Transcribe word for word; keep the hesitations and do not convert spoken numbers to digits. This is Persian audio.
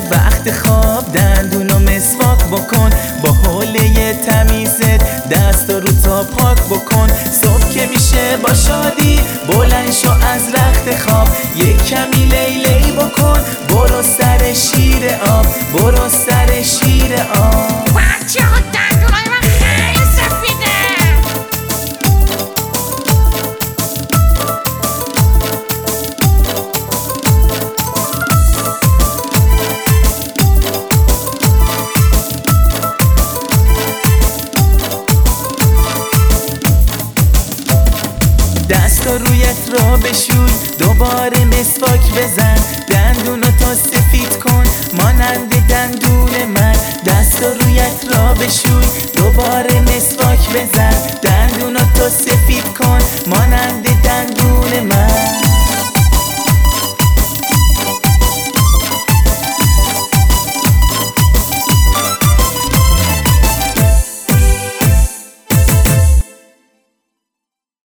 وقت خواب دندونو مسواک بکن، با حوله تمیزت دست رو تا پاک بکن. صبح که میشه با شادی بلند شو از رخت خواب، یک کمی لیلی بکن، برو سر شیر آب، برو سر شیر آب. بچه ها دندونای من خیلی سفیده. دست و رویت را بشوی، دوباره مسواک بزن، دندونو تا سفید کن مانند دندون من. دست و رویت را بشوی، دوباره مسواک بزن، دندونو تا سفید کن مانند دندون من.